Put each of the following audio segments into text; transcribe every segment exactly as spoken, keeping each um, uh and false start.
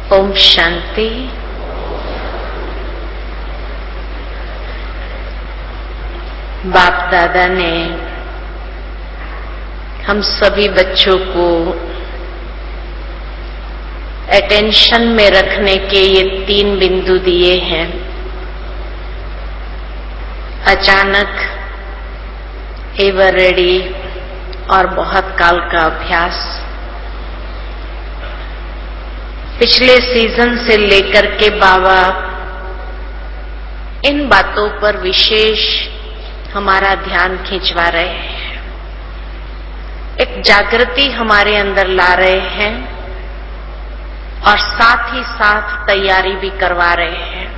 ओम शांति। बाप दादा ने हम सभी बच्चों को अटेंशन में रखने के ये तीन बिंदु दिए हैं। अचानक, एवर रेडी और बहुत काल का अभ्यास। पिछले सीजन से लेकर के बाबा इन बातों पर विशेष हमारा ध्यान खिंचवा रहे हैं, एक जागृति हमारे अंदर ला रहे हैं और साथ ही साथ तैयारी भी करवा रहे हैं।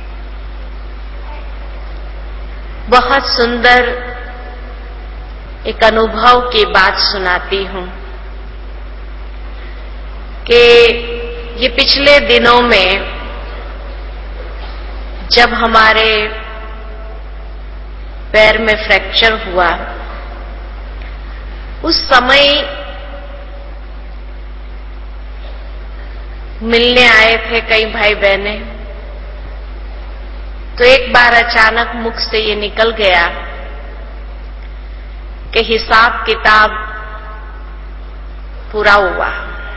बहुत सुंदर एक अनुभव की बात सुनाती हूं कि ये पिछले दिनों में जब हमारे पैर में फ्रैक्चर हुआ, उस समय मिलने आए थे कई भाई बहने। तो एक बार अचानक मुख से ये निकल गया कि हिसाब किताब पूरा हुआ।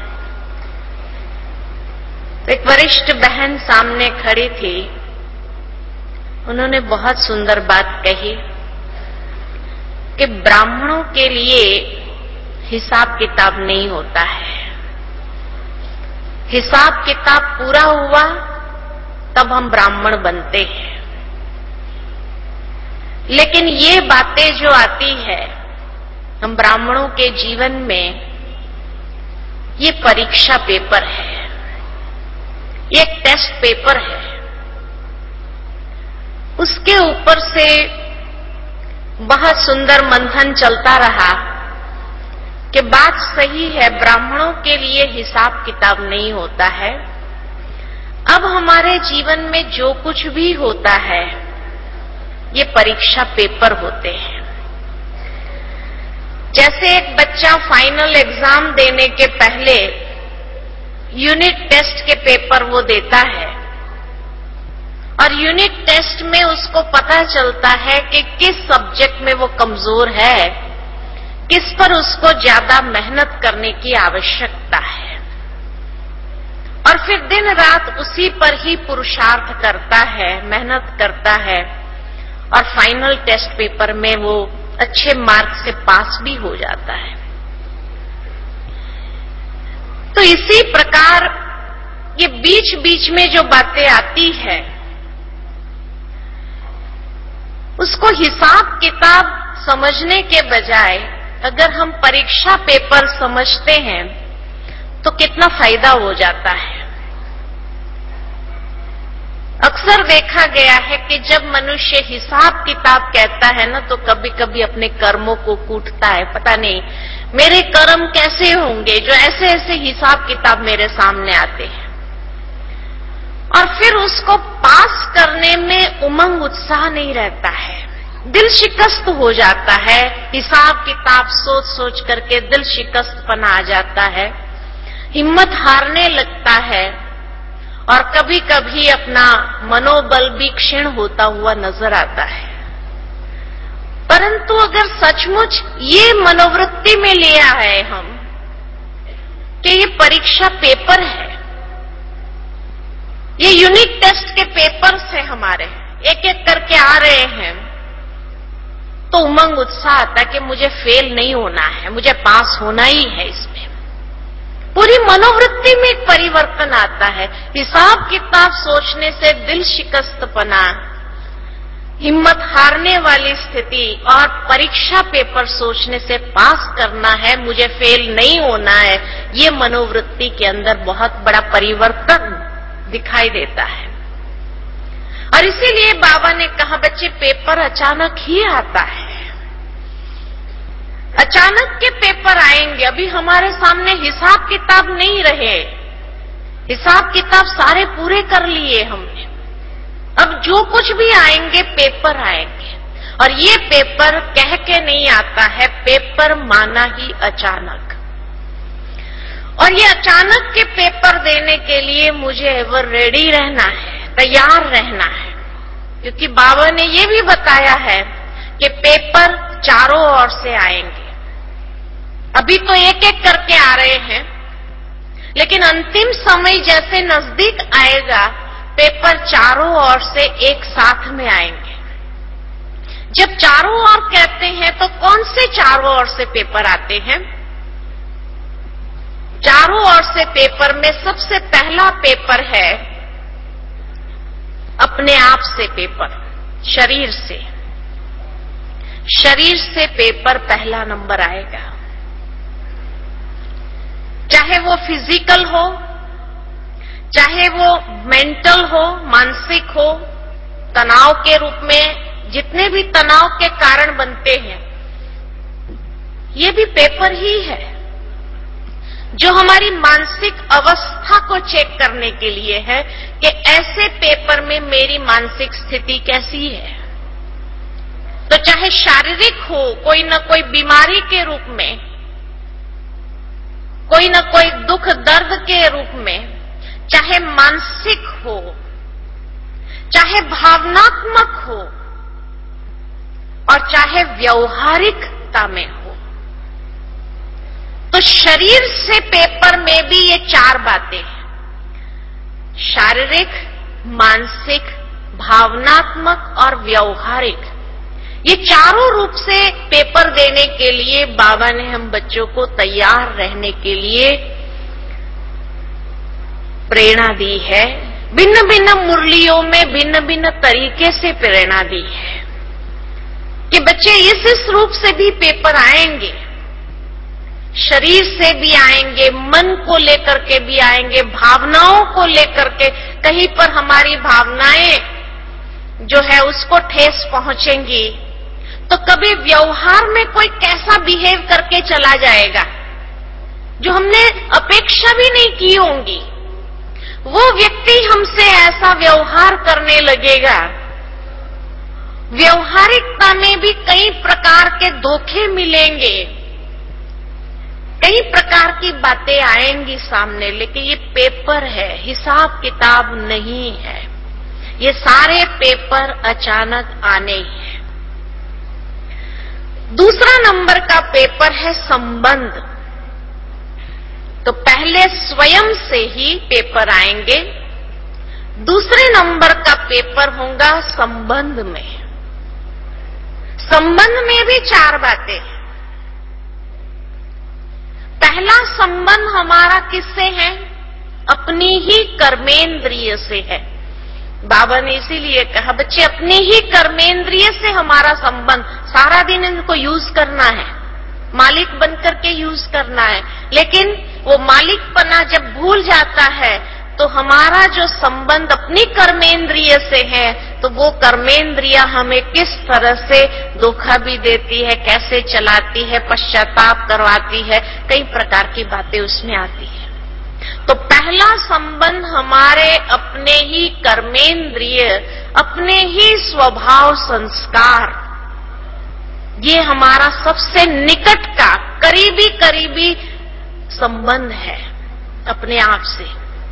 तो एक वरिष्ठ बहन सामने खड़ी थी, उन्होंने बहुत सुंदर बात कही कि ब्राह्मणों के लिए हिसाब किताब नहीं होता है। हिसाब किताब पूरा हुआ तब हम ब्राह्मण बनते हैं। लेकिन ये बातें जो आती है हम ब्राह्मणों के जीवन में, ये परीक्षा पेपर है, ये एक टेस्ट पेपर है। उसके ऊपर से बहुत सुंदर मंथन चलता रहा कि बात सही है, ब्राह्मणों के लिए हिसाब किताब नहीं होता है। अब हमारे जीवन में जो कुछ भी होता है ये परीक्षा पेपर होते हैं। जैसे एक बच्चा फाइनल एग्जाम देने के पहले यूनिट टेस्ट के पेपर वो देता है और यूनिट टेस्ट में उसको पता चलता है कि किस सब्जेक्ट में वो कमजोर है, किस पर उसको ज्यादा मेहनत करने की आवश्यकता है, और फिर दिन रात उसी पर ही पुरुषार्थ करता है, मेहनत करता है और फाइनल टेस्ट पेपर में वो अच्छे मार्क से पास भी हो जाता है। तो इसी प्रकार ये बीच बीच में जो बातें आती है उसको हिसाब किताब समझने के बजाय अगर हम परीक्षा पेपर समझते हैं तो कितना फायदा हो जाता है। अक्सर देखा गया है कि जब मनुष्य हिसाब किताब कहता है ना, तो कभी कभी अपने कर्मों को कूटता है। पता नहीं मेरे कर्म कैसे होंगे जो ऐसे ऐसे हिसाब किताब मेरे सामने आते हैं, और फिर उसको पास करने में उमंग उत्साह नहीं रहता है, दिल शिकस्त हो जाता है। हिसाब किताब सोच सोच करके दिल शिकस्तपना आ जाता है, हिम्मत हारने लगता है और कभी कभी अपना मनोबल भी क्षीण होता हुआ नजर आता है। परंतु अगर सचमुच ये मनोवृत्ति में लिया है हम कि ये परीक्षा पेपर है, ये यूनिट टेस्ट के पेपर से हमारे एक एक करके आ रहे हैं, तो उमंग उत्साह आता है कि मुझे फेल नहीं होना है, मुझे पास होना ही है। इसमें पूरी मनोवृत्ति में एक परिवर्तन आता है। हिसाब किताब सोचने से दिल शिकस्तपना, हिम्मत हारने वाली स्थिति, और परीक्षा पेपर सोचने से पास करना है, मुझे फेल नहीं होना है, ये मनोवृत्ति के अंदर बहुत बड़ा परिवर्तन दिखाई देता है। और इसीलिए बाबा ने कहा बच्चे पेपर अचानक ही आता है, अचानक के पेपर आएंगे। अभी हमारे सामने हिसाब किताब नहीं रहे, हिसाब किताब सारे पूरे कर लिए हमने। अब जो कुछ भी आएंगे पेपर आएंगे, और ये पेपर कह के नहीं आता है, पेपर माना ही अचानक। और ये अचानक के पेपर देने के लिए मुझे एवर रेडी रहना है, तैयार रहना है, क्योंकि बाबा ने ये भी बताया है कि पेपर चारों ओर से आएंगे। अभी तो एक एक करके आ रहे हैं, लेकिन अंतिम समय जैसे नजदीक आएगा, पेपर चारों ओर से एक साथ में आएंगे। जब चारों ओर कहते हैं तो कौन से चारों ओर से पेपर आते हैं? चारों ओर से पेपर में सबसे पहला पेपर है अपने आप से पेपर, शरीर से। शरीर से पेपर पहला नंबर आएगा, चाहे वो फिजिकल हो, चाहे वो मेंटल हो, मानसिक हो, तनाव के रूप में जितने भी तनाव के कारण बनते हैं, ये भी पेपर ही है, जो हमारी मानसिक अवस्था को चेक करने के लिए है कि ऐसे पेपर में मेरी मानसिक स्थिति कैसी है। तो चाहे शारीरिक हो, कोई न कोई बीमारी के रूप में, कोई न कोई दुख दर्द के रूप में, चाहे मानसिक हो, चाहे भावनात्मक हो, और चाहे व्यवहारिकता में हो, तो शरीर से पेपर में भी ये चार बातें हैं, शारीरिक, मानसिक, भावनात्मक और व्यवहारिक। ये चारों रूप से पेपर देने के लिए बाबा ने हम बच्चों को तैयार रहने के लिए प्रेरणा दी है। भिन्न भिन्न मुरलियों में भिन्न भिन्न तरीके से प्रेरणा दी है कि बच्चे इस इस रूप से भी पेपर आएंगे, शरीर से भी आएंगे, मन को लेकर के भी आएंगे, भावनाओं को लेकर के, कहीं पर हमारी भावनाएं जो है उसको ठेस पहुंचेंगी, तो कभी व्यवहार में कोई कैसा बिहेव करके चला जाएगा जो हमने अपेक्षा भी नहीं की होंगी, वो व्यक्ति हमसे ऐसा व्यवहार करने लगेगा। व्यवहारिकता में भी कई प्रकार के धोखे मिलेंगे, कई प्रकार की बातें आएंगी सामने, लेकिन ये पेपर है, हिसाब किताब नहीं है। ये सारे पेपर अचानक आने ही हैं। दूसरा नंबर का पेपर है संबंध। तो पहले स्वयं से ही पेपर आएंगे, दूसरे नंबर का पेपर होगा संबंध में। संबंध में भी चार बातें हैं। पहला संबंध हमारा किससे है? अपनी ही कर्मेंद्रिय से है। बाबा ने इसीलिए कहा बच्चे अपनी ही कर्मेंद्रिय से हमारा संबंध, सारा दिन इनको यूज करना है, मालिक बनकर के यूज करना है। लेकिन वो मालिकपना जब भूल जाता है तो हमारा जो संबंध अपनी कर्मेंद्रिय से है, तो वो कर्मेंद्रिय हमें किस तरह से धोखा भी देती है, कैसे चलाती है, पश्चाताप करवाती है, कई प्रकार की बातें उसमें आती है। तो पहला संबंध हमारे अपने ही कर्मेंद्रिय, अपने ही स्वभाव संस्कार, ये हमारा सबसे निकट का करीबी करीबी संबंध है अपने आप से।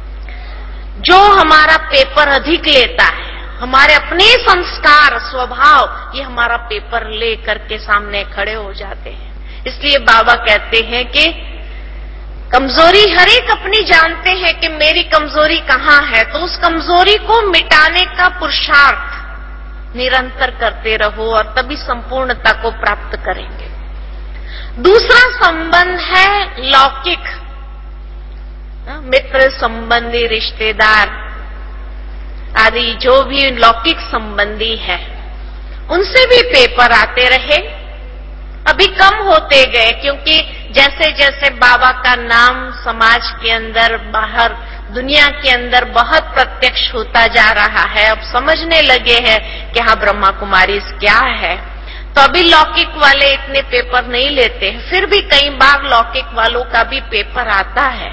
जो हमारा पेपर अधिक लेता है, हमारे अपने संस्कार स्वभाव, ये हमारा पेपर ले करके सामने खड़े हो जाते हैं। इसलिए बाबा कहते हैं कि कमजोरी हर एक अपनी जानते हैं कि मेरी कमजोरी कहाँ है, तो उस कमजोरी को मिटाने का पुरुषार्थ निरंतर करते रहो और तभी संपूर्णता को प्राप्त करेंगे। दूसरा संबंध है लौकिक, मित्र संबंधी, रिश्तेदार आदि जो भी लौकिक संबंधी है, उनसे भी पेपर आते रहे। अभी कम होते गए, क्योंकि जैसे जैसे बाबा का नाम समाज के अंदर, बाहर दुनिया के अंदर बहुत प्रत्यक्ष होता जा रहा है, अब समझने लगे हैं कि हाँ ब्रह्मा कुमारी क्या है, तो अभी लौकिक वाले इतने पेपर नहीं लेते हैं। फिर भी कई बार लौकिक वालों का भी पेपर आता है,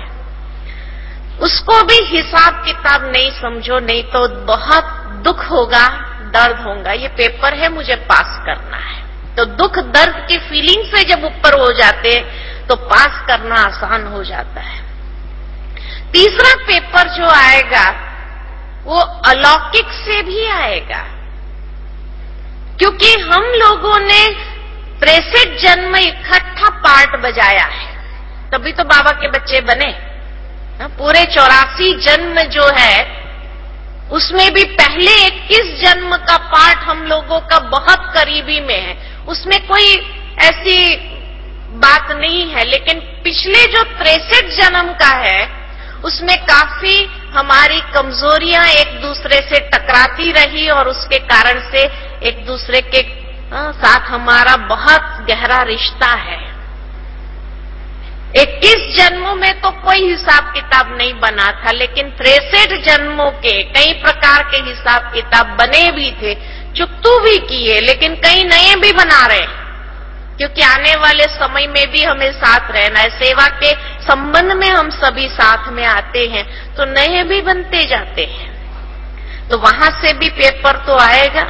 उसको भी हिसाब किताब नहीं समझो, नहीं तो बहुत दुख होगा, दर्द होगा। ये पेपर है, मुझे पास करना है। तो दुख दर्द की फीलिंग से जब ऊपर हो जाते तो पास करना आसान हो जाता है। तीसरा पेपर जो आएगा वो अलौकिक से भी आएगा, क्योंकि हम लोगों ने तिरसठ जन्म इकट्ठा पार्ट बजाया है, तभी तो बाबा के बच्चे बने। पूरे चौरासी जन्म जो है उसमें भी पहले इक्कीस जन्म का पार्ट हम लोगों का बहुत करीबी में है, उसमें कोई ऐसी बात नहीं है। लेकिन पिछले जो तिरसठ जन्म का है उसमें काफी हमारी कमजोरियां एक दूसरे से टकराती रही और उसके कारण से एक दूसरे के साथ हमारा बहुत गहरा रिश्ता है। इक्कीस जन्मों में तो कोई हिसाब किताब नहीं बना था, लेकिन तिरसठ जन्मों के कई प्रकार के हिसाब किताब बने भी थे, चुकतू भी किए, लेकिन कई नए भी बना रहे, क्योंकि आने वाले समय में भी हमें साथ रहना है। सेवा के संबंध में हम सभी साथ में आते हैं तो नए भी बनते जाते हैं, तो वहां से भी पेपर तो आएगा।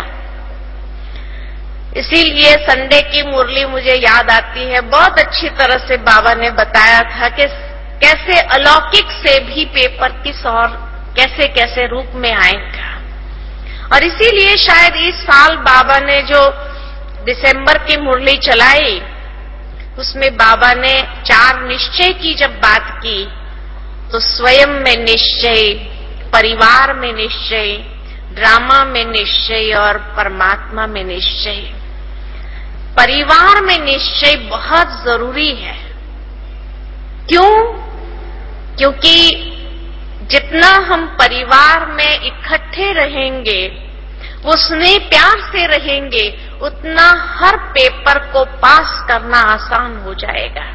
इसीलिए संडे की मुरली मुझे याद आती है, बहुत अच्छी तरह से बाबा ने बताया था कि कैसे अलौकिक से भी पेपर किस और कैसे कैसे रूप में आएगा। और इसीलिए शायद इस साल बाबा ने जो दिसंबर की मुरली चलाई उसमें बाबा ने चार निश्चय की जब बात की तो स्वयं में निश्चय, परिवार में निश्चय, ड्रामा में निश्चय और परमात्मा में निश्चय। परिवार में निश्चय बहुत जरूरी है। क्यों? क्योंकि जितना हम परिवार में इकट्ठे रहेंगे, वो स्नेह प्यार से रहेंगे, उतना हर पेपर को पास करना आसान हो जाएगा।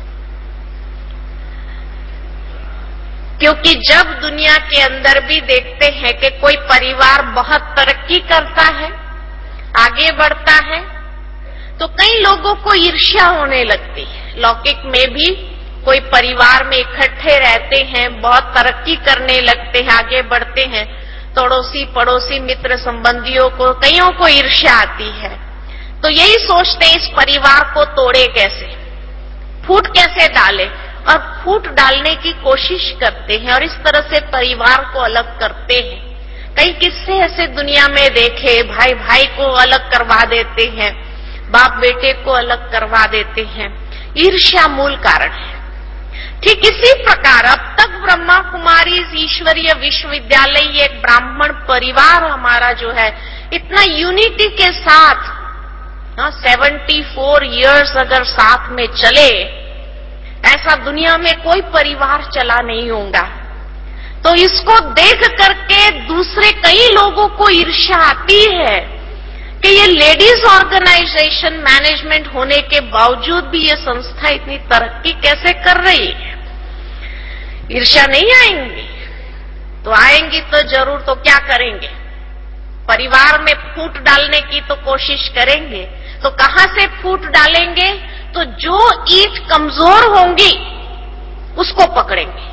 क्योंकि जब दुनिया के अंदर भी देखते हैं कि कोई परिवार बहुत तरक्की करता है, आगे बढ़ता है, तो कई लोगों को ईर्ष्या होने लगती है। लौकिक में भी कोई परिवार में इकट्ठे रहते हैं, बहुत तरक्की करने लगते हैं, आगे बढ़ते हैं, तो पड़ोसी पड़ोसी मित्र संबंधियों को कईयों को ईर्ष्या आती है, तो यही सोचते हैं इस परिवार को तोड़े कैसे, फूट कैसे डाले, और फूट डालने की कोशिश करते हैं और इस तरह से परिवार को अलग करते हैं। कई किस्से ऐसे दुनिया में देखे, भाई भाई को अलग करवा देते हैं, बाप बेटे को अलग करवा देते हैं, ईर्ष्या मूल कारण है। ठीक इसी प्रकार अब तक ब्रह्मा कुमारी ईश्वरीय विश्वविद्यालय एक ब्राह्मण परिवार हमारा जो है इतना यूनिटी के साथ सेवेंटी फोर इयर्स अगर साथ में चले, ऐसा दुनिया में कोई परिवार चला नहीं होगा। तो इसको देख करके दूसरे कई लोगों को ईर्ष्या आती है कि ये लेडीज ऑर्गेनाइजेशन मैनेजमेंट होने के बावजूद भी ये संस्था इतनी तरक्की कैसे कर रही है। ईर्ष्या नहीं आएंगी तो आएंगी तो जरूर, तो क्या करेंगे, परिवार में फूट डालने की तो कोशिश करेंगे। तो कहां से फूट डालेंगे? तो जो ईंट कमजोर होंगी उसको पकड़ेंगे।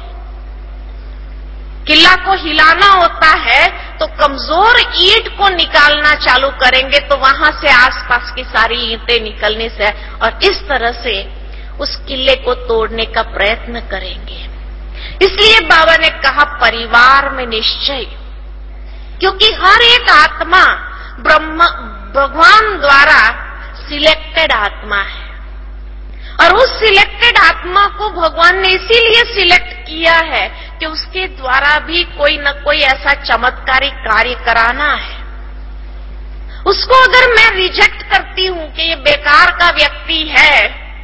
किला को हिलाना होता है तो कमजोर ईंट को निकालना चालू करेंगे, तो वहां से आसपास की सारी ईंटें निकलने से, और इस तरह से उस किले को तोड़ने का प्रयत्न करेंगे। इसलिए बाबा ने कहा परिवार में निश्चय, क्योंकि हर एक आत्मा ब्रह्मा भगवान द्वारा सिलेक्टेड आत्मा है, और उस सिलेक्टेड आत्मा को भगवान ने इसीलिए सिलेक्ट किया है कि उसके द्वारा भी कोई न कोई ऐसा चमत्कारी कार्य कराना है। उसको अगर मैं रिजेक्ट करती हूं कि ये बेकार का व्यक्ति है,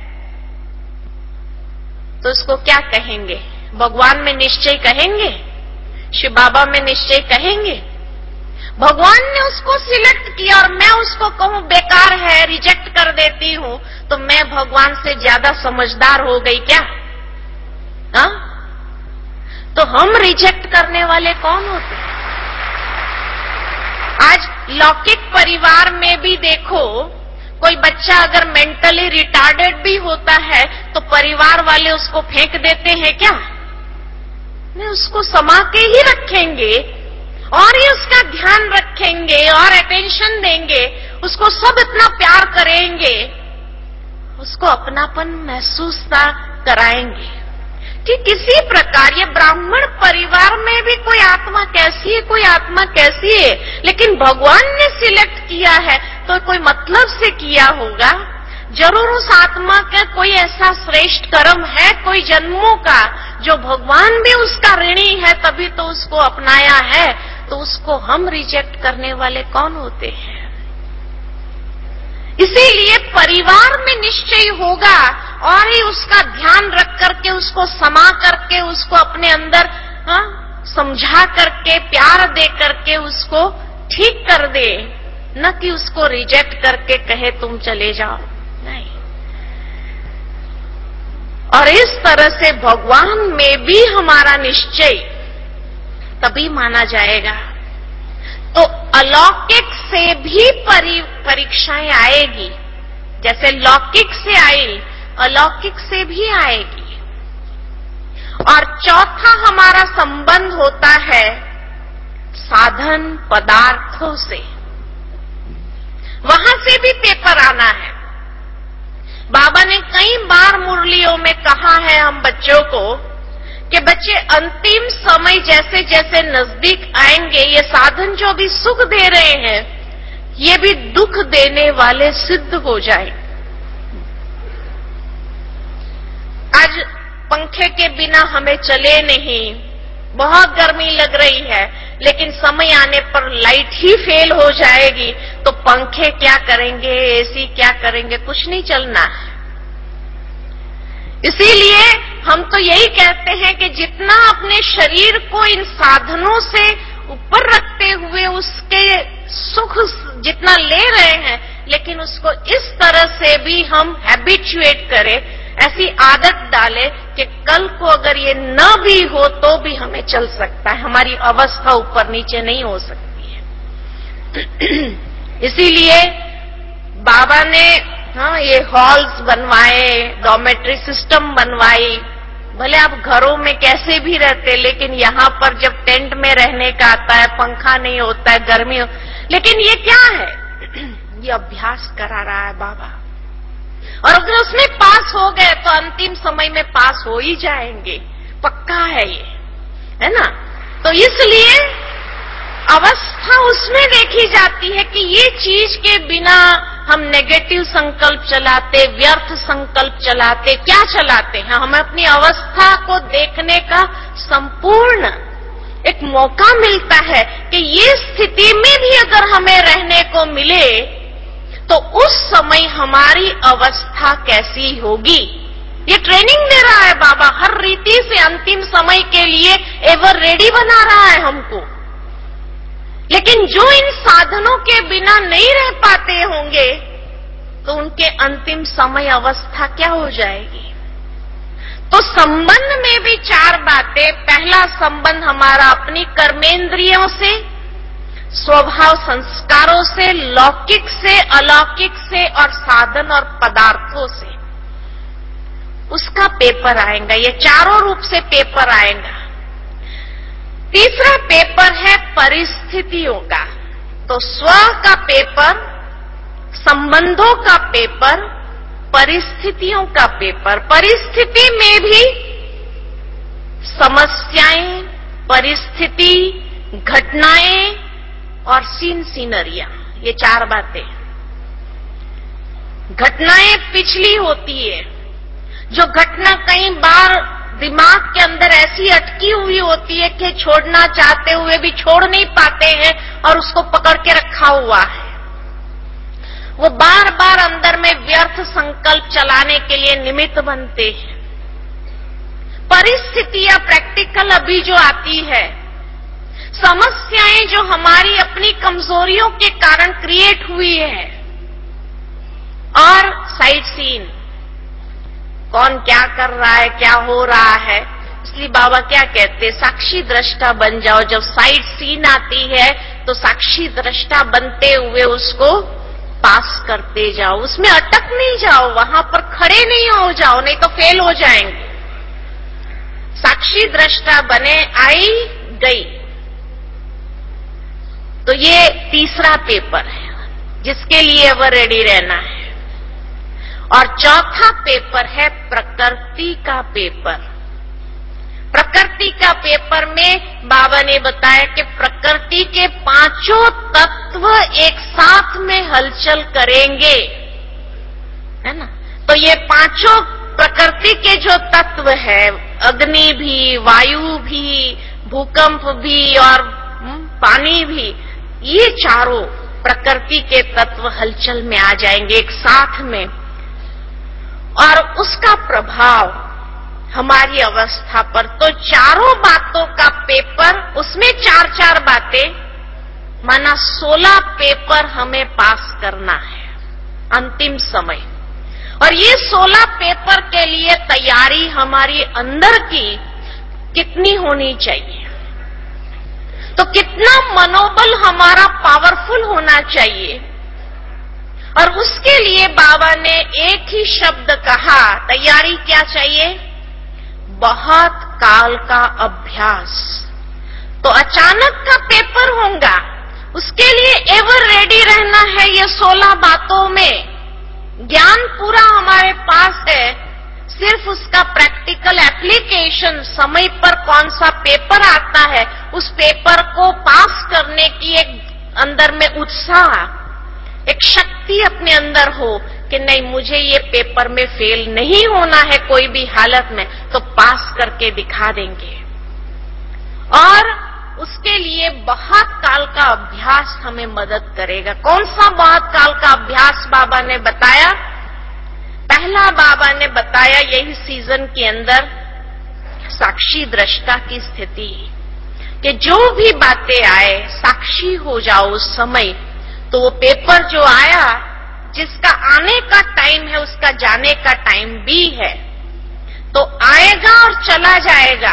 तो उसको क्या कहेंगे? भगवान में निश्चय कहेंगे? शिव बाबा में निश्चय कहेंगे? भगवान ने उसको सिलेक्ट किया और मैं उसको कहूं बेकार है, रिजेक्ट कर देती हूं, तो मैं भगवान से ज्यादा समझदार हो गई क्या? हा? तो हम रिजेक्ट करने वाले कौन होते हैं? आज लौकिक परिवार में भी देखो, कोई बच्चा अगर मेंटली रिटार्डेड भी होता है तो परिवार वाले उसको फेंक देते हैं क्या? नहीं, उसको समा के ही रखेंगे और ही उसका ध्यान रखेंगे और अटेंशन देंगे, उसको सब इतना प्यार करेंगे, उसको अपनापन महसूस कराएंगे। ठीक इसी प्रकार ये ब्राह्मण परिवार में भी कोई आत्मा कैसी है, कोई आत्मा कैसी है, लेकिन भगवान ने सिलेक्ट किया है तो कोई मतलब से किया होगा। जरूर उस आत्मा का कोई ऐसा श्रेष्ठ कर्म है, कोई जन्मों का, जो भगवान भी उसका ऋणी है, तभी तो उसको अपनाया है। तो उसको हम रिजेक्ट करने वाले कौन होते हैं? इसीलिए परिवार में निश्चय होगा और ही उसका ध्यान रख करके, उसको समा करके, उसको अपने अंदर हा? समझा करके, प्यार दे करके उसको ठीक कर दे, न कि उसको रिजेक्ट करके कहे तुम चले जाओ, नहीं। और इस तरह से भगवान में भी हमारा निश्चय तभी माना जाएगा। तो अलौकिक से भी परी, परीक्षाएं आएगी, जैसे लौकिक से आई, अलौकिक से भी आएगी। और चौथा हमारा संबंध होता है साधन पदार्थों से, वहां से भी पेपर आना है। बाबा ने कई बार मुरलियों में कहा है हम बच्चों को कि बच्चे अंतिम समय जैसे जैसे नजदीक आएंगे, ये साधन जो भी सुख दे रहे हैं, ये भी दुख देने वाले सिद्ध हो जाए। आज पंखे के बिना हमें चले नहीं, बहुत गर्मी लग रही है, लेकिन समय आने पर लाइट ही फेल हो जाएगी, तो पंखे क्या करेंगे, एसी क्या करेंगे, कुछ नहीं चलना है। इसीलिए हम तो यही कहते हैं कि जितना अपने शरीर को इन साधनों से ऊपर रखते हुए उसके सुख जितना ले रहे हैं, लेकिन उसको इस तरह से भी हम हैबिचुएट करें, ऐसी आदत डालें कि कल को अगर ये न भी हो तो भी हमें चल सकता है, हमारी अवस्था ऊपर नीचे नहीं हो सकती है। इसीलिए बाबा ने हाँ ये हॉल्स बनवाए, डॉर्मेट्री सिस्टम बनवाई। भले आप घरों में कैसे भी रहते, लेकिन यहाँ पर जब टेंट में रहने का आता है, पंखा नहीं होता है, गर्मी हो, लेकिन ये क्या है? ये अभ्यास करा रहा है बाबा। और अगर उसमें पास हो गए तो अंतिम समय में पास हो ही जाएंगे, पक्का है ये, है ना? तो इसलिए अवस्था उसमें देखी जाती है कि ये चीज के बिना हम नेगेटिव संकल्प चलाते, व्यर्थ संकल्प चलाते, क्या चलाते हैं? हमें अपनी अवस्था को देखने का संपूर्ण एक मौका मिलता है कि ये स्थिति में भी अगर हमें रहने को मिले तो उस समय हमारी अवस्था कैसी होगी। ये ट्रेनिंग दे रहा है बाबा, हर रीति से अंतिम समय के लिए एवर रेडी बना रहा है हमको। लेकिन जो इन साधनों के बिना नहीं रह पाते होंगे तो उनके अंतिम समय अवस्था क्या हो जाएगी। तो संबंध में भी चार बातें। पहला संबंध हमारा अपनी कर्मेंद्रियों से, स्वभाव संस्कारों से, लौकिक से, अलौकिक से और साधन और पदार्थों से, उसका पेपर आएगा। ये चारों रूप से पेपर आएगा। तीसरा पेपर है परिस्थितियों का। तो स्व का पेपर, संबंधों का पेपर, परिस्थितियों का पेपर। परिस्थिति में भी समस्याएं, परिस्थिति, घटनाएं और सीन सीनरियां, ये चार बातें। घटनाएं पिछली होती है, जो घटना कई बार दिमाग के अंदर ऐसी अटकी हुई होती है कि छोड़ना चाहते हुए भी छोड़ नहीं पाते हैं और उसको पकड़ के रखा हुआ है। वो बार बार अंदर में व्यर्थ संकल्प चलाने के लिए निमित्त बनते हैं। परिस्थितियां प्रैक्टिकल अभी जो आती है, समस्याएं जो हमारी अपनी कमजोरियों के कारण क्रिएट हुई है, और साइड सीन, कौन क्या कर रहा है, क्या हो रहा है। इसलिए बाबा क्या कहते, साक्षी दृष्टा बन जाओ। जब साइड सीन आती है तो साक्षी दृष्टा बनते हुए उसको पास करते जाओ, उसमें अटक नहीं जाओ, वहां पर खड़े नहीं हो जाओ, नहीं तो फेल हो जाएंगे। साक्षी दृष्टा बने, आई गई। तो ये तीसरा पेपर है जिसके लिए अब रेडी रहना है। और चौथा पेपर है प्रकृति का पेपर। प्रकृति का पेपर में बाबा ने बताया कि प्रकृति के पांचों तत्व एक साथ में हलचल करेंगे, है ना। तो ये पांचों प्रकृति के जो तत्व है, अग्नि भी, वायु भी, भूकंप भी और पानी भी, ये चारों प्रकृति के तत्व हलचल में आ जाएंगे एक साथ में, और उसका प्रभाव हमारी अवस्था पर। तो चारों बातों का पेपर, उसमें चार चार बातें, माना सोलह पेपर हमें पास करना है अंतिम समय। और ये सोलह पेपर के लिए तैयारी हमारी अंदर की कितनी होनी चाहिए, तो कितना मनोबल हमारा पावरफुल होना चाहिए। और उसके लिए बाबा ने एक ही शब्द कहा, तैयारी क्या चाहिए? बहुत काल का अभ्यास। तो अचानक का पेपर होगा, उसके लिए एवर रेडी रहना है। ये सोलह बातों में ज्ञान पूरा हमारे पास है, सिर्फ उसका प्रैक्टिकल एप्लीकेशन, समय पर कौन सा पेपर आता है, उस पेपर को पास करने की एक अंदर में उत्साह, एक शक्ति अपने अंदर हो कि नहीं, मुझे ये पेपर में फेल नहीं होना है कोई भी हालत में, तो पास करके दिखा देंगे। और उसके लिए बहुत काल का अभ्यास हमें मदद करेगा। कौन सा बहुत काल का अभ्यास बाबा ने बताया? पहला बाबा ने बताया यही सीजन के अंदर साक्षी दृष्टा की स्थिति, कि जो भी बातें आए साक्षी हो जाओ उस समय। तो वो पेपर जो आया, जिसका आने का टाइम है उसका जाने का टाइम भी है, तो आएगा और चला जाएगा,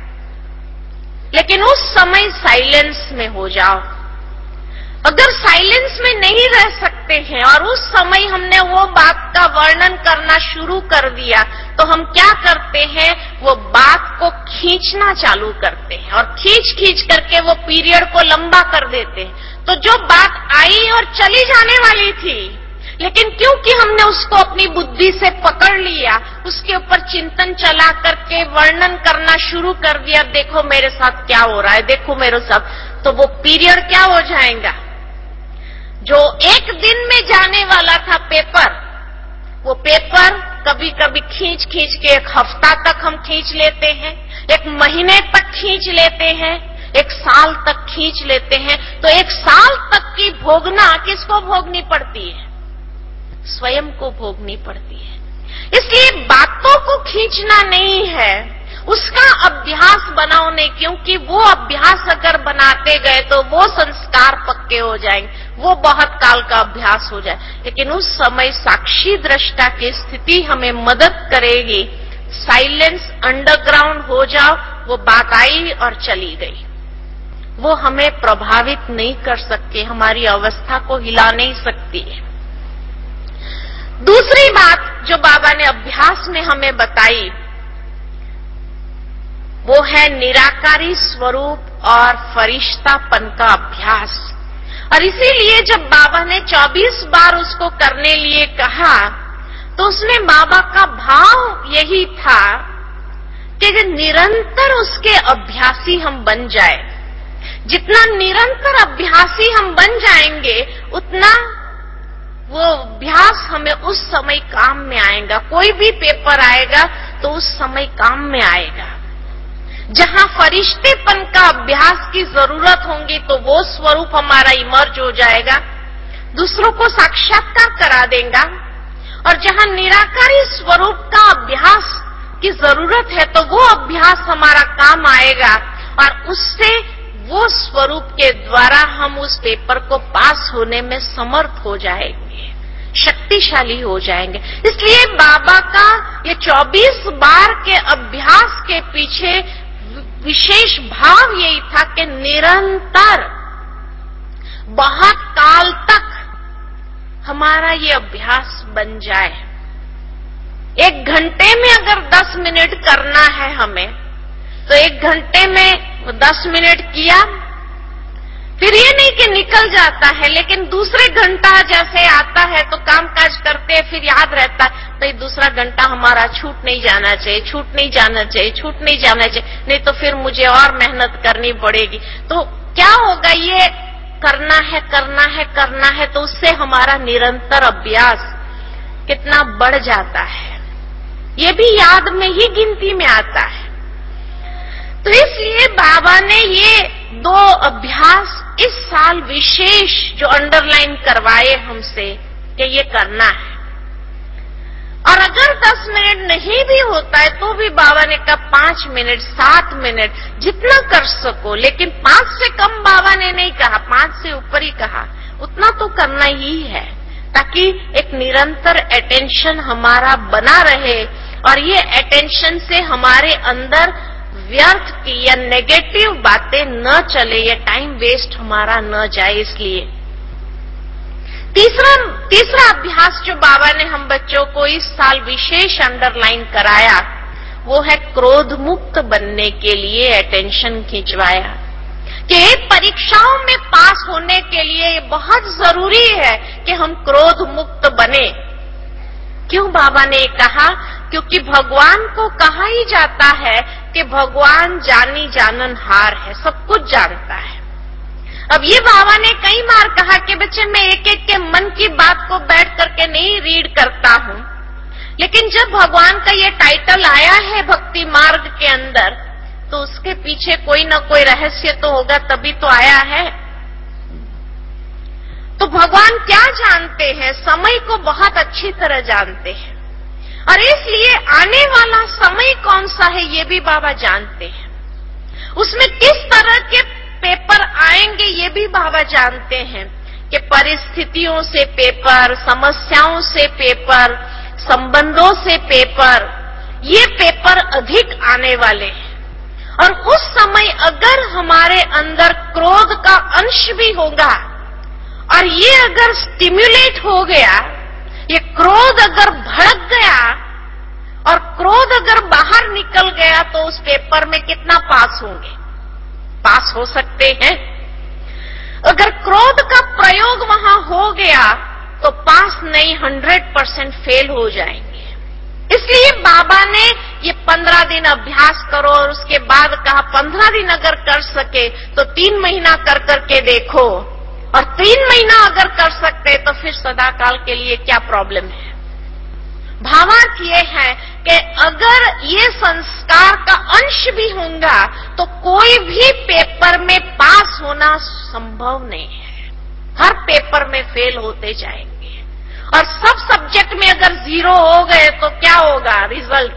लेकिन उस समय साइलेंस में हो जाओ। अगर साइलेंस में नहीं रह सकते हैं और उस समय हमने वो बात का वर्णन करना शुरू कर दिया, तो हम क्या करते हैं, वो बात को खींचना चालू करते हैं और खींच खींच करके वो पीरियड को लंबा कर देते हैं। तो जो बात आई और चली जाने वाली थी, लेकिन क्योंकि हमने उसको अपनी बुद्धि से पकड़ लिया, उसके ऊपर चिंतन चला करके वर्णन करना शुरू कर दिया, देखो मेरे साथ क्या हो रहा है, देखो मेरे साथ, तो वो पीरियड क्या हो जाएगा, जो एक दिन में जाने वाला था पेपर, वो पेपर कभी कभी खींच खींच के एक हफ्ता तक हम खींच लेते हैं, एक महीने तक खींच लेते हैं, एक साल तक खींच लेते हैं। तो एक साल तक की भोगना किसको भोगनी पड़ती है? स्वयं को भोगनी पड़ती है। इसलिए बातों को खींचना नहीं है, उसका अभ्यास बनाओ नहीं, क्योंकि वो अभ्यास अगर बनाते गए तो वो संस्कार पक्के हो जाएंगे, वो बहुत काल का अभ्यास हो जाए। लेकिन उस समय साक्षी दृष्टा की स्थिति हमें मदद करेगी। साइलेंस, अंडरग्राउंड हो जाओ, वो बात आई और चली गई, वो हमें प्रभावित नहीं कर सकती, हमारी अवस्था को हिला नहीं सकती है। दूसरी बात जो बाबा ने अभ्यास में हमें बताई, वो है निराकारी स्वरूप और फरिश्तापन का अभ्यास। और इसीलिए जब बाबा ने चौबीस बार उसको करने लिए कहा, तो उसमें बाबा का भाव यही था कि निरंतर उसके अभ्यासी हम बन जाए। जितना निरंतर अभ्यासी हम बन जाएंगे, उतना वो अभ्यास हमें उस समय काम में आएगा। कोई भी पेपर आएगा तो उस समय काम में आएगा। जहां फरिश्तेपन का अभ्यास की जरूरत होगी, तो वो स्वरूप हमारा इमर्ज हो जाएगा, दूसरों को साक्षात्कार करा देगा। और जहां निराकारी स्वरूप का अभ्यास की जरूरत है, तो वो अभ्यास हमारा काम आएगा और उससे, वो स्वरूप के द्वारा हम उस पेपर को पास होने में समर्थ हो जाएंगे, शक्तिशाली हो जाएंगे। इसलिए बाबा का ये चौबीस बार के अभ्यास के पीछे विशेष भाव यही था कि निरंतर बहुत काल तक हमारा ये अभ्यास बन जाए। एक घंटे में अगर दस मिनट करना है हमें, तो एक घंटे में दस मिनट किया, फिर ये नहीं कि निकल जाता है, लेकिन दूसरे घंटा जैसे आता है तो काम काज करते हैं, फिर याद रहता है, तो ये दूसरा घंटा हमारा छूट नहीं जाना चाहिए, छूट नहीं जाना चाहिए, छूट नहीं जाना चाहिए, नहीं तो फिर मुझे और मेहनत करनी पड़ेगी। तो क्या होगा, ये करना है करना है करना है, तो उससे हमारा निरंतर अभ्यास कितना बढ़ जाता है, ये भी याद में ही गिनती में आता है। तो इसलिए बाबा ने ये दो अभ्यास इस साल विशेष जो अंडरलाइन करवाए हमसे कि ये करना है। और अगर दस मिनट नहीं भी होता है तो भी बाबा ने कहा पांच मिनट, सात मिनट, जितना कर सको, लेकिन पांच से कम बाबा ने नहीं कहा, पांच से ऊपर ही कहा, उतना तो करना ही है, ताकि एक निरंतर अटेंशन हमारा बना रहे और ये अटेंशन से हमारे अंदर व्यर्थ की या नेगेटिव बातें न चले, या टाइम वेस्ट हमारा न जाए। इसलिए तीसरा तीसरा अभ्यास जो बाबा ने हम बच्चों को इस साल विशेष अंडरलाइन कराया, वो है क्रोध मुक्त बनने के लिए अटेंशन खिंचवाया कि परीक्षाओं में पास होने के लिए ये बहुत जरूरी है कि हम क्रोध मुक्त बने। क्यों बाबा ने कहा? क्योंकि भगवान को कहा ही जाता है कि भगवान जानी जाननहार है, सब कुछ जानता है। अब ये बाबा ने कई बार कहा कि बच्चे मैं एक एक के मन की बात को बैठ करके नहीं रीड करता हूं, लेकिन जब भगवान का ये टाइटल आया है भक्ति मार्ग के अंदर, तो उसके पीछे कोई ना कोई रहस्य तो होगा, तभी तो आया है। तो भगवान क्या जानते हैं? समय को बहुत अच्छी तरह जानते हैं, और इसलिए आने वाला समय कौन सा है ये भी बाबा जानते हैं। उसमें किस तरह के पेपर आएंगे ये भी बाबा जानते हैं कि परिस्थितियों से पेपर, समस्याओं से पेपर, संबंधों से पेपर, ये पेपर अधिक आने वाले हैं। और उस समय अगर हमारे अंदर क्रोध का अंश भी होगा और ये अगर स्टिम्युलेट हो गया, ये क्रोध अगर भड़क गया और क्रोध अगर बाहर निकल गया, तो उस पेपर में कितना पास होंगे? पास हो सकते हैं। अगर क्रोध का प्रयोग वहां हो गया तो पास नहीं, हंड्रेड परसेंट फेल हो जाएंगे। इसलिए बाबा ने ये पंद्रह दिन अभ्यास करो, और उसके बाद कहा पंद्रह दिन अगर कर सके तो तीन महीना कर करके देखो, और तीन महीना अगर कर सकते तो फिर सदा काल के लिए क्या प्रॉब्लम है। भावार्थ ये है कि अगर ये संस्कार का अंश भी होगा तो कोई भी पेपर में पास होना संभव नहीं है, हर पेपर में फेल होते जाएंगे। और सब सब्जेक्ट में अगर जीरो हो गए तो क्या होगा रिजल्ट?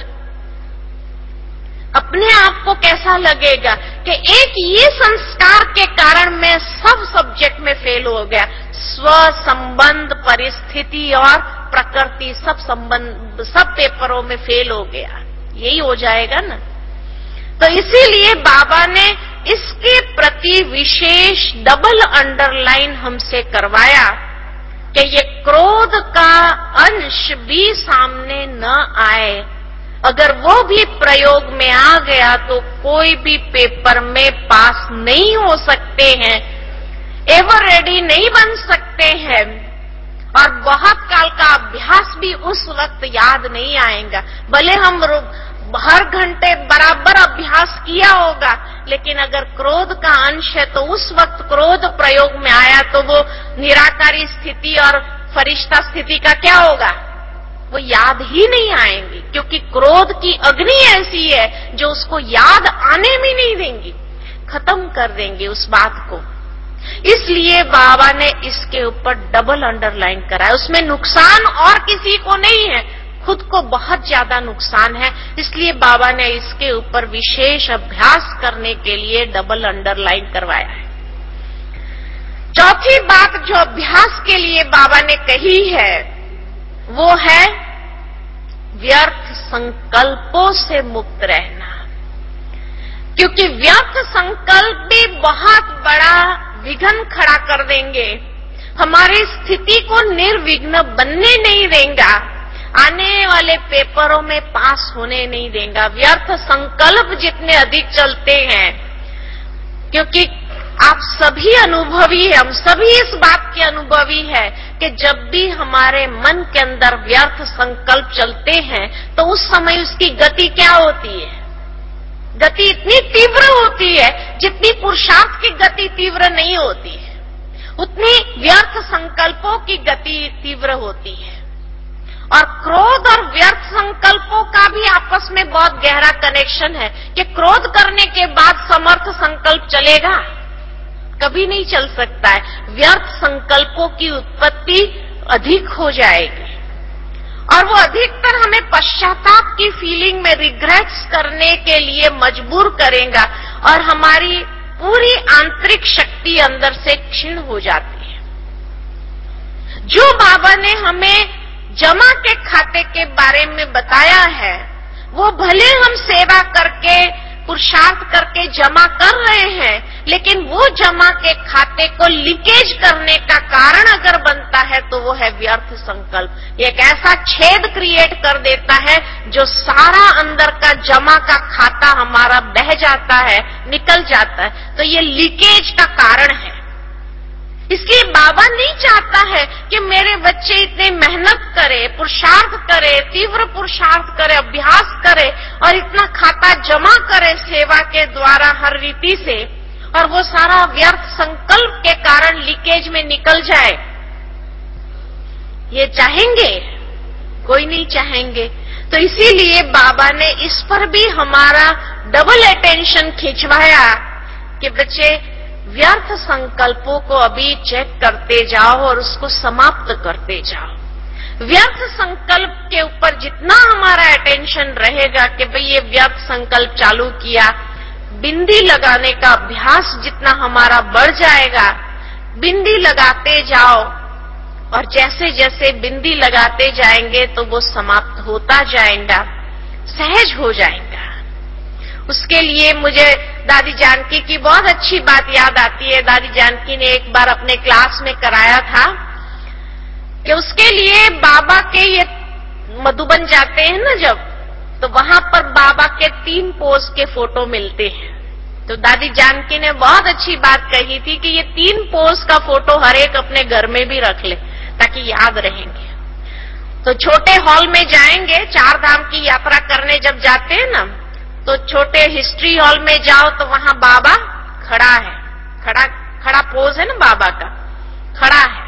अपने आप को कैसा लगेगा कि एक ये संस्कार के कारण मैं सब सब्जेक्ट में फेल हो गया, स्व, संबंध, परिस्थिति और प्रकृति, सब संबंध, सब पेपरों में फेल हो गया, यही हो जाएगा ना। तो इसीलिए बाबा ने इसके प्रति विशेष डबल अंडरलाइन हमसे करवाया कि ये क्रोध का अंश भी सामने न आए। अगर वो भी प्रयोग में आ गया तो कोई भी पेपर में पास नहीं हो सकते हैं, एवर रेडी नहीं बन सकते हैं, और बहुत काल का अभ्यास भी उस वक्त याद नहीं आएगा। भले हम हर घंटे बराबर अभ्यास किया होगा, लेकिन अगर क्रोध का अंश है तो उस वक्त क्रोध प्रयोग में आया तो वो निराकारी स्थिति और फरिश्ता स्थिति का क्या होगा? वो याद ही नहीं आएंगी, क्योंकि क्रोध की अग्नि ऐसी है जो उसको याद आने भी नहीं देंगी, खत्म कर देंगे उस बात को। इसलिए बाबा ने इसके ऊपर डबल अंडरलाइन कराया। उसमें नुकसान और किसी को नहीं है, खुद को बहुत ज्यादा नुकसान है, इसलिए बाबा ने इसके ऊपर विशेष अभ्यास करने के लिए डबल अंडरलाइन करवाया है। चौथी बात जो अभ्यास के लिए बाबा ने कही है वो है व्यर्थ संकल्पों से मुक्त रहना, क्योंकि व्यर्थ संकल्प भी बहुत बड़ा विघ्न खड़ा कर देंगे, हमारी स्थिति को निर्विघ्न बनने नहीं देगा, आने वाले पेपरों में पास होने नहीं देगा। व्यर्थ संकल्प जितने अधिक चलते हैं, क्योंकि आप सभी अनुभवी हैं, हम सभी इस बात के अनुभवी है कि जब भी हमारे मन के अंदर व्यर्थ संकल्प चलते हैं तो उस समय उसकी गति क्या होती है? गति इतनी तीव्र होती है जितनी पुरुषार्थ की गति तीव्र नहीं होती है, उतनी व्यर्थ संकल्पों की गति तीव्र होती है। और क्रोध और व्यर्थ संकल्पों का भी आपस में बहुत गहरा कनेक्शन है कि क्रोध करने के बाद समर्थ संकल्प चलेगा? कभी नहीं चल सकता है। व्यर्थ संकल्पों की उत्पत्ति अधिक हो जाएगी और वो अधिकतर हमें पश्चाताप की फीलिंग में रिग्रेट्स करने के लिए मजबूर करेगा और हमारी पूरी आंतरिक शक्ति अंदर से क्षीण हो जाती है। जो बाबा ने हमें जमा के खाते के बारे में बताया है, वो भले हम सेवा करके पुरुषार्थ करके जमा कर रहे हैं, लेकिन वो जमा के खाते को लीकेज करने का कारण अगर बनता है तो वो है व्यर्थ संकल्प। एक ऐसा छेद क्रिएट कर देता है जो सारा अंदर का जमा का खाता हमारा बह जाता है, निकल जाता है। तो ये लीकेज का कारण है। इसलिए बाबा नहीं चाहता है कि मेरे बच्चे इतने मेहनत करे, पुरुषार्थ करे, तीव्र पुरुषार्थ करे, अभ्यास करे और इतना खाता जमा करे सेवा के द्वारा हर रीति से, और वो सारा व्यर्थ संकल्प के कारण लीकेज में निकल जाए। ये चाहेंगे? कोई नहीं चाहेंगे। तो इसीलिए बाबा ने इस पर भी हमारा डबल अटेंशन खिंचवाया कि बच्चे व्यर्थ संकल्पों को अभी चेक करते जाओ और उसको समाप्त करते जाओ। व्यर्थ संकल्प के ऊपर जितना हमारा अटेंशन रहेगा कि भाई ये व्यर्थ संकल्प चालू किया, बिंदी लगाने का अभ्यास जितना हमारा बढ़ जाएगा, बिंदी लगाते जाओ और जैसे जैसे बिंदी लगाते जाएंगे तो वो समाप्त होता जाएगा, सहज हो जाएगा। उसके लिए मुझे दादी जानकी की बहुत अच्छी बात याद आती है। दादी जानकी ने एक बार अपने क्लास में कराया था कि उसके लिए बाबा के ये मधुबन जाते हैं ना जब, तो वहां पर बाबा के तीन पोज के फोटो मिलते हैं। तो दादी जानकी ने बहुत अच्छी बात कही थी कि ये तीन पोज का फोटो हर एक अपने घर में भी रख ले ताकि याद रहेंगे। तो छोटे हॉल में जाएंगे, चार धाम की यात्रा करने जब जाते हैं ना, तो छोटे हिस्ट्री हॉल में जाओ तो वहां बाबा खड़ा है, खड़ा खड़ा पोज है ना बाबा का, खड़ा है।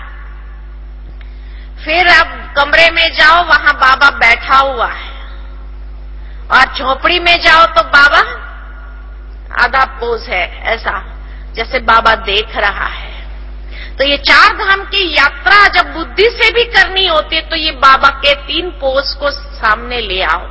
फिर अब कमरे में जाओ, वहां बाबा बैठा हुआ है, और झोपड़ी में जाओ तो बाबा आधा पोज है, ऐसा जैसे बाबा देख रहा है। तो ये चार धाम की यात्रा जब बुद्धि से भी करनी होती है तो ये बाबा के तीन पोज को सामने ले आओ।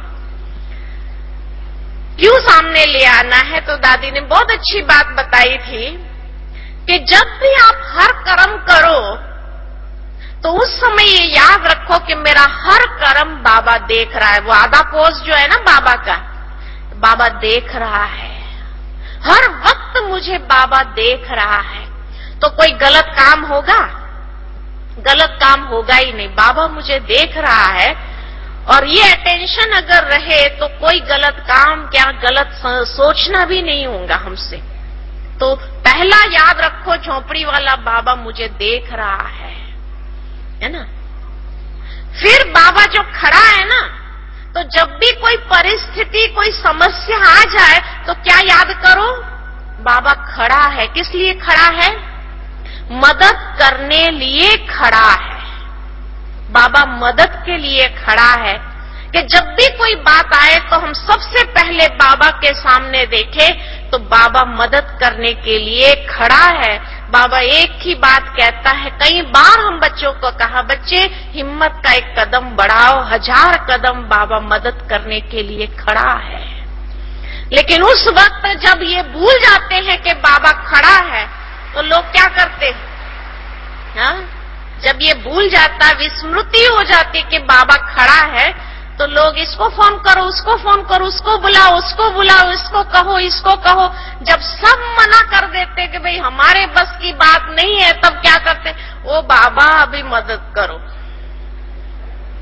क्यों सामने ले आना है? तो दादी ने बहुत अच्छी बात बताई थी कि जब भी आप हर कर्म करो तो उस समय ये याद रखो कि मेरा हर कर्म बाबा देख रहा है। वो आधा पोज जो है ना बाबा का, बाबा देख रहा है, हर वक्त मुझे बाबा देख रहा है। तो कोई गलत काम होगा? गलत काम होगा ही नहीं, बाबा मुझे देख रहा है। और ये अटेंशन अगर रहे तो कोई गलत काम क्या गलत सोचना भी नहीं होगा हमसे। तो पहला याद रखो, झोपड़ी वाला बाबा मुझे देख रहा है, है ना। फिर बाबा जो खड़ा है ना, तो जब भी कोई परिस्थिति, कोई समस्या आ जाए तो क्या याद करो? बाबा खड़ा है। किस लिए खड़ा है? मदद करने लिए खड़ा है। बाबा मदद के लिए खड़ा है कि जब भी कोई बात आए तो हम सबसे पहले बाबा के सामने देखें तो बाबा मदद करने के लिए खड़ा है। बाबा एक ही बात कहता है, कई बार हम बच्चों को कहा, बच्चे हिम्मत का एक कदम बढ़ाओ, हजार कदम बाबा मदद करने के लिए खड़ा है। लेकिन उस वक्त जब ये भूल जाते हैं कि बाबा खड़ा है तो लोग क्या करते हैं? हाँ, जब ये भूल जाता, विस्मृति हो जाती कि बाबा खड़ा है, तो लोग इसको फोन करो, उसको फोन करो, उसको बुलाओ, उसको बुलाओ, इसको कहो, इसको कहो। जब सब मना कर देते कि भाई हमारे बस की बात नहीं है, तब क्या करते? ओ बाबा अभी मदद करो।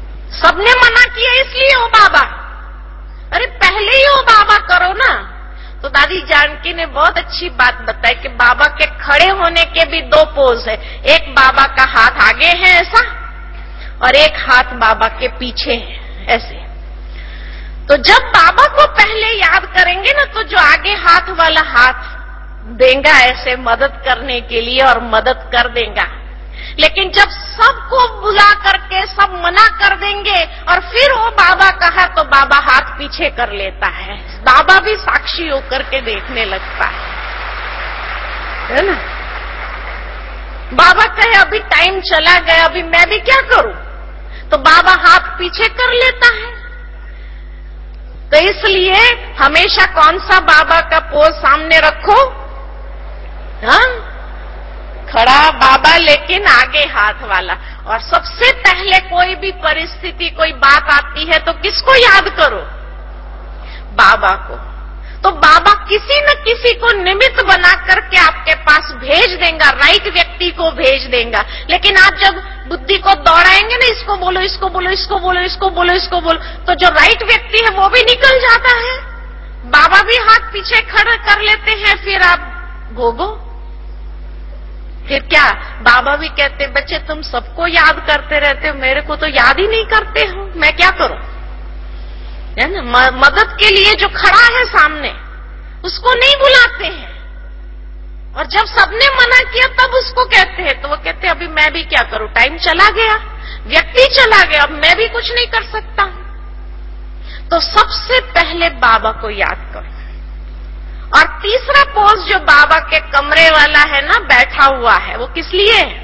सबने मना किया इसलिए ओ बाबा, अरे पहले ही ओ बाबा करो ना। तो दादी जानकी ने बहुत अच्छी बात बताई कि बाबा के खड़े होने के भी दो पोज है। एक बाबा का हाथ आगे है ऐसा, और एक हाथ बाबा के पीछे है ऐसे। तो जब बाबा को पहले याद करेंगे ना, तो जो आगे हाथ वाला हाथ देगा ऐसे मदद करने के लिए और मदद कर देगा। लेकिन जब सबको बुला करके सब मना कर देंगे और फिर वो बाबा कहा, तो बाबा हाथ पीछे कर लेता है। बाबा भी साक्षी होकर के देखने लगता है, है ना। बाबा कहे अभी टाइम चला गया, अभी मैं भी क्या करूं, तो बाबा हाथ पीछे कर लेता है। तो इसलिए हमेशा कौन सा बाबा का पोज सामने रखो, हाँ, खड़ा बाबा लेकिन आगे हाथ वाला। और सबसे पहले कोई भी परिस्थिति, कोई बात आती है तो किसको याद करो, बाबा को। तो बाबा किसी न किसी को निमित्त बना करके आपके पास भेज देगा, राइट व्यक्ति को भेज देगा। लेकिन आप जब बुद्धि को दौड़ाएंगे ना, इसको बोलो, इसको बोलो, इसको बोलो, इसको बोलो, इसको बोलो, तो जो राइट व्यक्ति है वो भी निकल जाता है। बाबा भी हाथ पीछे खड़ा कर लेते हैं, फिर आप भोगो। फिर क्या, बाबा भी कहते बच्चे तुम सबको याद करते रहते हो, मेरे को तो याद ही नहीं करते हो, मैं क्या करूं, है ना। मदद के लिए जो खड़ा है सामने उसको नहीं बुलाते हैं, और जब सबने मना किया तब उसको कहते हैं, तो वो कहते हैं अभी मैं भी क्या करूं, टाइम चला गया, व्यक्ति चला गया, अब मैं भी कुछ नहीं कर सकता हूं। तो सबसे पहले बाबा को याद करो। और तीसरा पोज जो बाबा के कमरे वाला है ना, बैठा हुआ है, वो किस लिए है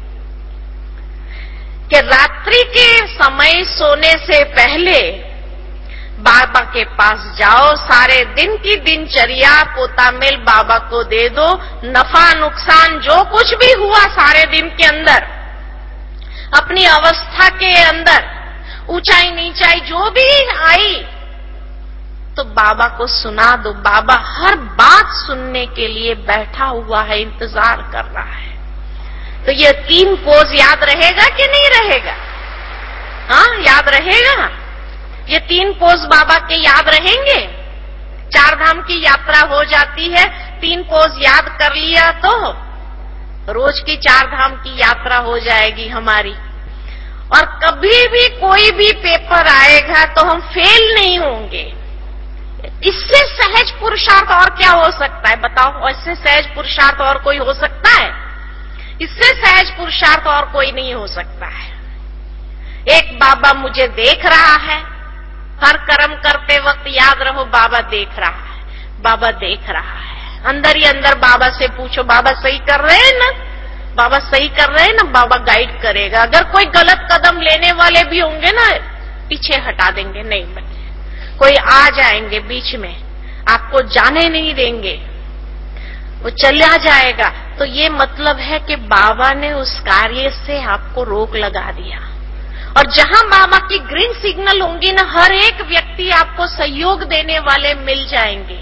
कि रात्रि के समय सोने से पहले बाबा के पास जाओ, सारे दिन की दिनचर्या पोतामेल बाबा को दे दो, नफा नुकसान जो कुछ भी हुआ सारे दिन के अंदर, अपनी अवस्था के अंदर ऊंचाई नीचाई जो भी आई, तो बाबा को सुना दो। बाबा हर बात सुनने के लिए बैठा हुआ है, इंतजार कर रहा है। तो ये तीन पोज याद रहेगा कि नहीं रहेगा, हाँ याद रहेगा। ये तीन पोज बाबा के याद रहेंगे। चार धाम की यात्रा हो जाती है, तीन पोज याद कर लिया तो रोज की चार धाम की यात्रा हो जाएगी हमारी। और कभी भी कोई भी पेपर आएगा तो हम फेल नहीं होंगे। इससे सहज पुरुषार्थ और क्या हो सकता है, बताओ। इससे सहज पुरुषार्थ और कोई हो सकता है? इससे सहज पुरुषार्थ और कोई नहीं हो सकता है। एक बाबा मुझे देख रहा है, हर कर्म करते वक्त याद रहो बाबा देख रहा है, बाबा देख रहा है। अंदर ही अंदर बाबा से पूछो, बाबा सही कर रहे हैं ना, बाबा सही कर रहे हैं ना, बाबा गाइड करेगा। अगर कोई गलत कदम लेने वाले भी होंगे ना, पीछे हटा देंगे, नहीं बच्चे। कोई आ जाएंगे बीच में, आपको जाने नहीं देंगे, वो चला जाएगा। तो ये मतलब है कि बाबा ने उस कार्य से आपको रोक लगा दिया। और जहां बाबा की ग्रीन सिग्नल होंगी ना, हर एक व्यक्ति आपको सहयोग देने वाले मिल जाएंगे।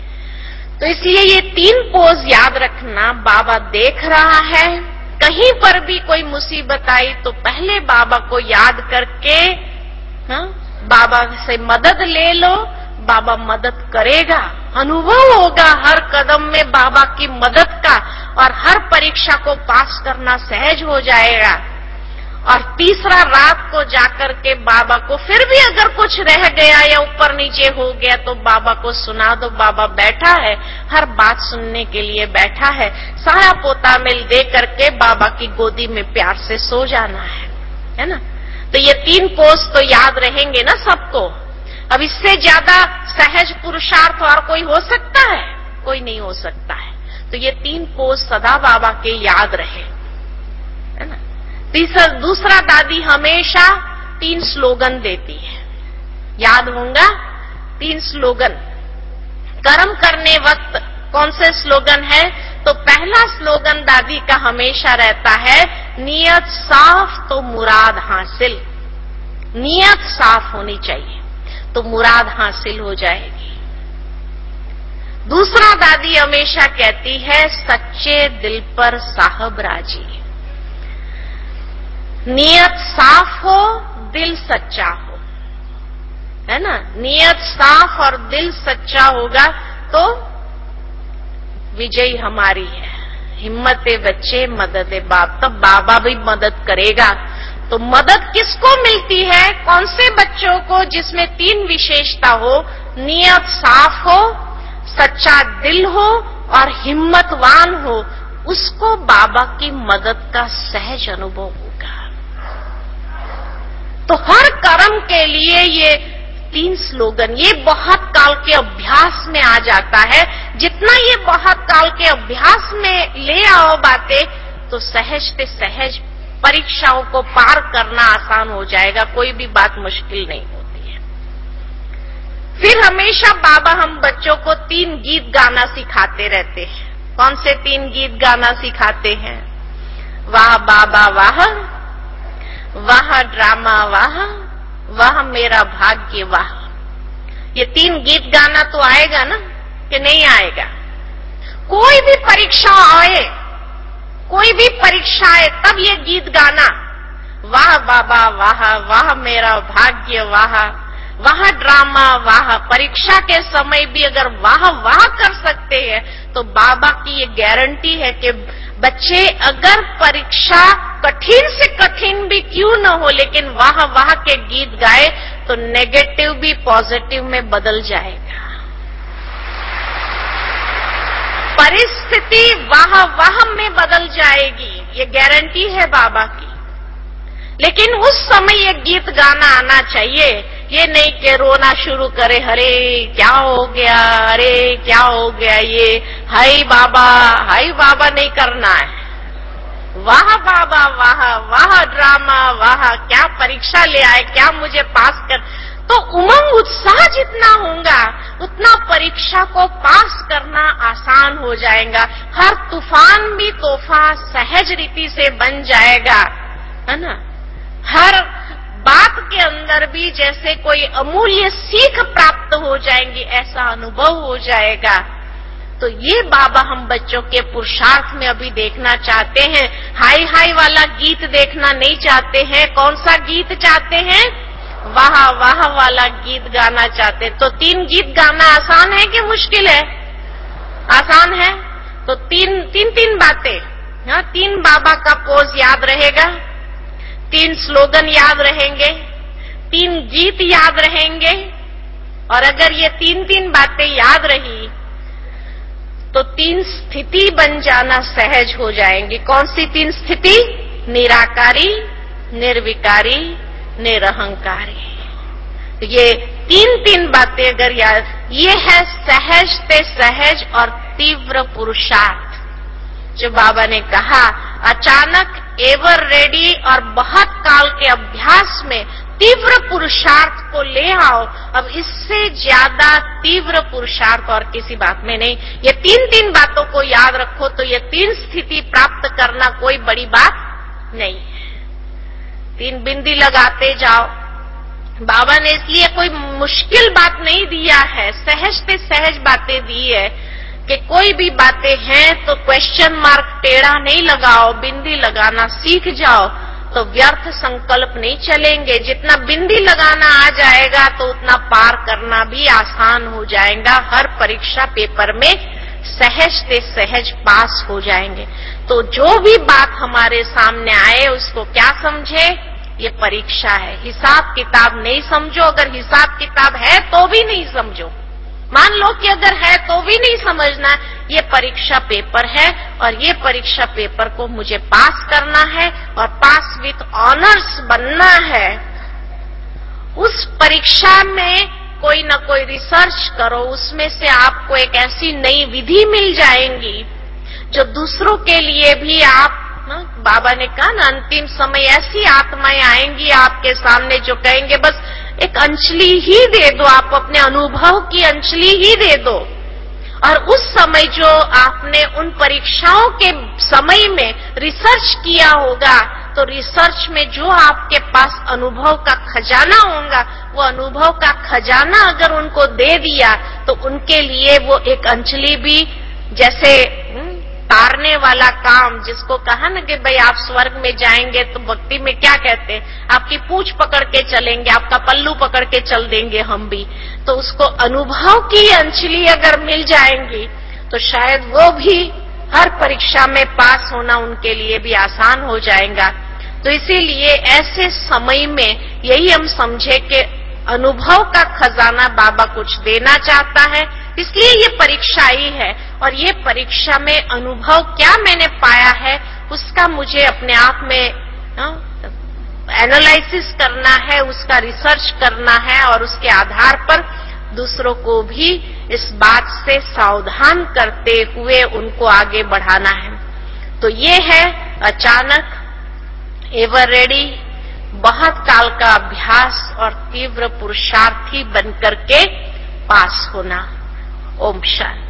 तो इसलिए ये तीन पोज याद रखना। बाबा देख रहा है, कहीं पर भी कोई मुसीबत आई तो पहले बाबा को याद करके, हाँ, बाबा से मदद ले लो, बाबा मदद करेगा। अनुभव होगा हर कदम में बाबा की मदद का, और हर परीक्षा को पास करना सहज हो जाएगा। और तीसरा, रात को जाकर के बाबा को फिर भी अगर कुछ रह गया या ऊपर नीचे हो गया तो बाबा को सुना दो, बाबा बैठा है, हर बात सुनने के लिए बैठा है। सारा पोता मिल दे करके बाबा की गोदी में प्यार से सो जाना है, है ना। तो ये तीन पोज तो याद रहेंगे ना सबको। अब इससे ज्यादा सहज पुरुषार्थ और कोई हो सकता है? कोई नहीं हो सकता है। तो ये तीन पोज सदा बाबा के याद रहे, है ना। तीसरा, दूसरा, दादी हमेशा तीन स्लोगन देती है, याद होगा तीन स्लोगन। कर्म करने वक्त कौन से स्लोगन है? तो पहला स्लोगन दादी का हमेशा रहता है, नियत साफ तो मुराद हासिल। नियत साफ होनी चाहिए तो मुराद हासिल हो जाएगी। दूसरा, दादी हमेशा कहती है, सच्चे दिल पर साहब राजी। नियत साफ हो, दिल सच्चा हो, है ना। नियत साफ और दिल सच्चा होगा तो विजयी हमारी है। हिम्मत है बच्चे, मदद है बाप। तब बाबा भी मदद करेगा। तो मदद किसको मिलती है? कौन से बच्चों को? जिसमें तीन विशेषता हो, नियत साफ हो, सच्चा दिल हो और हिम्मतवान हो, उसको बाबा की मदद का सहज अनुभव होगा। तो हर कर्म के लिए ये तीन स्लोगन, ये बहुत काल के अभ्यास में आ जाता है। जितना ये बहुत काल के अभ्यास में ले आओ बातें, तो सहज से सहज परीक्षाओं को पार करना आसान हो जाएगा। कोई भी बात मुश्किल नहीं होती है। फिर हमेशा बाबा हम बच्चों को तीन गीत गाना सिखाते रहते हैं। कौन से तीन गीत गाना सिखाते हैं? वाह बाबा वाह, वाह ड्रामा वाह, वाह मेरा भाग्य वाह। ये तीन गीत गाना तो आएगा ना, कि नहीं आएगा? कोई भी परीक्षा आए, कोई भी परीक्षा आए, तब ये गीत गाना, वाह बाबा वाह, वाह मेरा भाग्य वाह, वाह ड्रामा वाह। परीक्षा के समय भी अगर वाह वाह कर सकते हैं, तो बाबा की ये गारंटी है कि बच्चे अगर परीक्षा कठिन से कठिन भी क्यों न हो, लेकिन वाह वाह के गीत गाए तो नेगेटिव भी पॉजिटिव में बदल जाएगा। परिस्थिति वाह वाह में बदल जाएगी, ये गारंटी है बाबा की। लेकिन उस समय ये गीत गाना आना चाहिए। ये नहीं कि रोना शुरू करे, अरे क्या हो गया, अरे क्या हो गया, ये हाय बाबा हाय बाबा नहीं करना है। वाह बाबा वाह, वाह ड्रामा वाह, क्या परीक्षा ले आए, क्या मुझे पास कर। तो उमंग उत्साह जितना होगा, उतना परीक्षा को पास करना आसान हो जाएगा। हर तूफान भी तोहफा सहज रीति से बन जाएगा, है ना। हर बात के अंदर भी जैसे कोई अमूल्य सीख प्राप्त हो जाएंगी, ऐसा अनुभव हो जाएगा। तो ये बाबा हम बच्चों के पुरुषार्थ में अभी देखना चाहते हैं। हाय हाय वाला गीत देखना नहीं चाहते हैं। कौन सा गीत चाहते हैं? वाह वाह वाला गीत गाना चाहते। तो तीन गीत गाना आसान है कि मुश्किल है? आसान है। तो तीन तीन तीन बातें, हाँ, तीन बाबा का पोज याद रहेगा, तीन स्लोगन याद रहेंगे, तीन गीत याद रहेंगे। और अगर ये तीन तीन बातें याद रही तो तीन स्थिति बन जाना सहज हो जाएंगी। कौन सी तीन स्थिति? निराकारी, निर्विकारी, निरहंकारी। तो ये तीन तीन बातें अगर याद, ये है सहज ते सहज और तीव्र पुरुषार्थ। जो बाबा ने कहा, अचानक एवर रेडी और बहुत काल के अभ्यास में तीव्र पुरुषार्थ को ले आओ। अब इससे ज्यादा तीव्र पुरुषार्थ और किसी बात में नहीं। ये तीन तीन बातों को याद रखो तो ये तीन स्थिति प्राप्त करना कोई बड़ी बात नहीं है। तीन बिंदी लगाते जाओ। बाबा ने इसलिए कोई मुश्किल बात नहीं दिया है, सहज पे सहज बातें दी है कि कोई भी बातें हैं तो क्वेश्चन मार्क टेढ़ा नहीं लगाओ, बिंदी लगाना सीख जाओ तो व्यर्थ संकल्प नहीं चलेंगे। जितना बिंदी लगाना आ जाएगा तो उतना पार करना भी आसान हो जाएगा। हर परीक्षा पेपर में सहज से सहज पास हो जाएंगे। तो जो भी बात हमारे सामने आए उसको क्या समझे? ये परीक्षा है। हिसाब किताब नहीं समझो। अगर हिसाब किताब है तो भी नहीं समझो। मान लो कि अगर है तो भी नहीं समझना। ये परीक्षा पेपर है और ये परीक्षा पेपर को मुझे पास करना है और पास विथ ऑनर्स बनना है। उस परीक्षा में कोई न कोई रिसर्च करो, उसमें से आपको एक ऐसी नई विधि मिल जाएंगी जो दूसरों के लिए भी आप ना, बाबा ने कहा ना, अंतिम समय ऐसी आत्माएं आएंगी आपके सामने जो कहेंगे बस एक अंजलि ही दे दो, आप अपने अनुभव की अंजलि ही दे दो। और उस समय जो आपने उन परीक्षाओं के समय में रिसर्च किया होगा, तो रिसर्च में जो आपके पास अनुभव का खजाना होगा, वो अनुभव का खजाना अगर उनको दे दिया तो उनके लिए वो एक अंजलि भी जैसे तारने वाला काम, जिसको कहा ना कि भाई आप स्वर्ग में जाएंगे तो भक्ति में क्या कहते हैं, आपकी पूंछ पकड़ के चलेंगे, आपका पल्लू पकड़ के चल देंगे हम भी। तो उसको अनुभव की अंजलि अगर मिल जाएंगी तो शायद वो भी हर परीक्षा में पास होना उनके लिए भी आसान हो जाएगा। तो इसीलिए ऐसे समय में यही हम समझे कि अनुभव का खजाना बाबा कुछ देना चाहता है, इसलिए ये परीक्षा ही है। और ये परीक्षा में अनुभव क्या मैंने पाया है उसका मुझे अपने आप में एनालिसिस करना है, उसका रिसर्च करना है और उसके आधार पर दूसरों को भी इस बात से सावधान करते हुए उनको आगे बढ़ाना है। तो ये है अचानक एवर रेडी, बहुत काल का अभ्यास और तीव्र पुरुषार्थी बनकर के पास होना। ओम शांति।